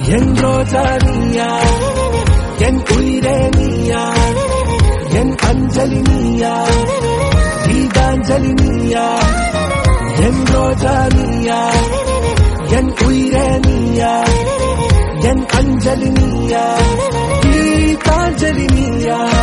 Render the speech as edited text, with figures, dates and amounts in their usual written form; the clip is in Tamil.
என் ரோஜா நீயா, என் உயிரே நீயா, என் அஞ்சலி நீயா, கீதாஞ்சலி நீயா. என் ரோஜா நீயா, என் உயிரே நீயா, என் அஞ்சலி நீயா, கீதாஞ்சலி நீயா.